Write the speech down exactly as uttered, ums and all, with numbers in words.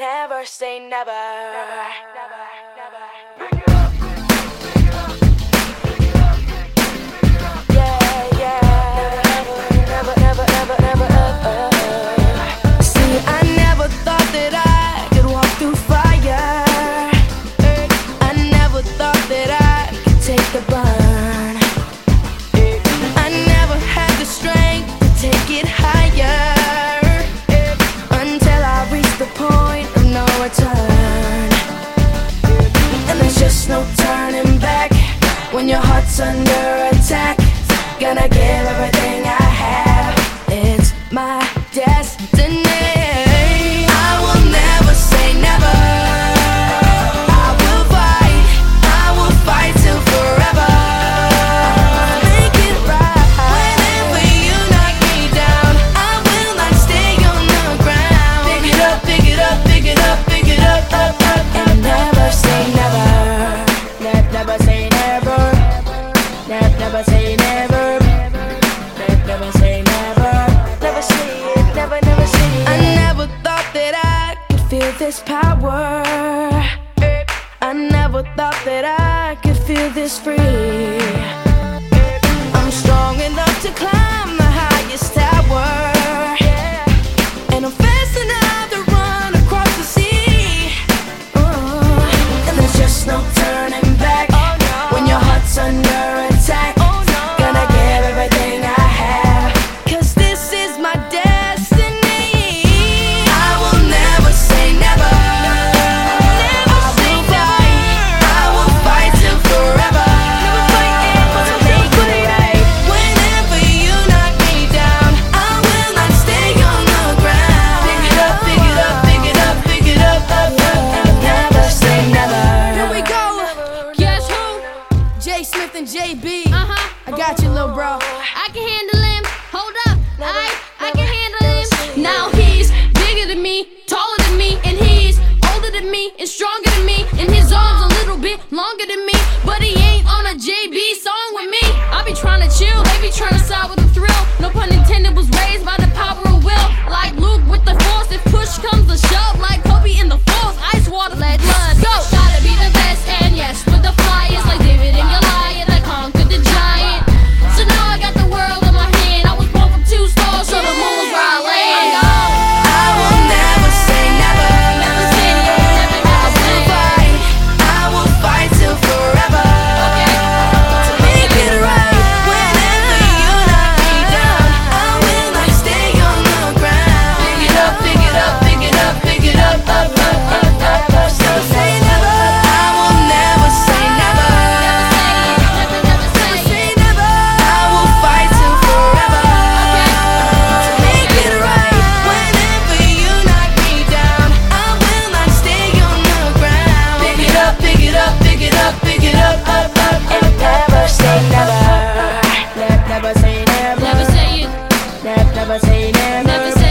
Never say never. Never, never, never. Pick it up, pick it up, pick it up, pick it up. Yeah, yeah. Never, never, never, never, never. Uh. See, I never thought that I could walk through fire. I never thought that I could take the burn. I never had the strength to take it higher until I reached the point of no return. And there's just no turning back when your heart's under attack. Gonna give everything I have. It's my destiny. I will never say never. I will fight. I will fight till forever. Make it right. Whenever you knock me down, I will not stay on the ground. Pick it up, pick it up, pick it up, pick it up, up, up, and never say never. Ne- never say never. Ne- never say never. Ne- never say never. Never say it. Never, never say it. I never thought that I could feel this power. I never thought that I could feel this free. I'm strong enough to climb the highest tower, and I'm fast enough to run across the sea. Uh, and there's just no turning back when your heart's under attack. Gonna give everything I have, 'cause this is my destiny. I will never say never. I will fight. I will fight till forever. To make it right. Whenever you knock me down, I will not stay on the ground. Pick it up, pick it up, pick it up, pick it up, up, up, and never say never. Here we go. Guess who? J Smith and J B. Uh huh. I got you, little bro. I can handle him. Hold up. I I can handle him. Now he's bigger than me, taller than me, and he's older than me and stronger than me. And his arms a little bit longer than me, but he ain't on a J B song with me. I be trying to chill, they be trying to side with the thrill. No pun intended, was raised by the power of will. Like Luke with the force, if push comes to shove, like Kobe in the force, ice water, let blood go. Gotta be the best, and yes, with the flyers, like David and Goliath, I conquered the giant. So now I got the world in my hand. I was born from two stars, so the moon was where I land. I will never say never. Never say never, never, I never say will fight. I will fight till forever. To make it right. Whenever you knock me down, I will not stay on the ground. Pick it up, pick it up, pick it up, pick it up, up, up, up, up, up. Never say never. I will never say never. Never, never say Say never. I will fight till forever. To make it right. Whenever you knock me down, I will not stay on the ground. Pick it up, pick it up, pick it up, pick it up, up, up, and never say never. Ne- Never say never. Never say it. Ne- Never say never. Never say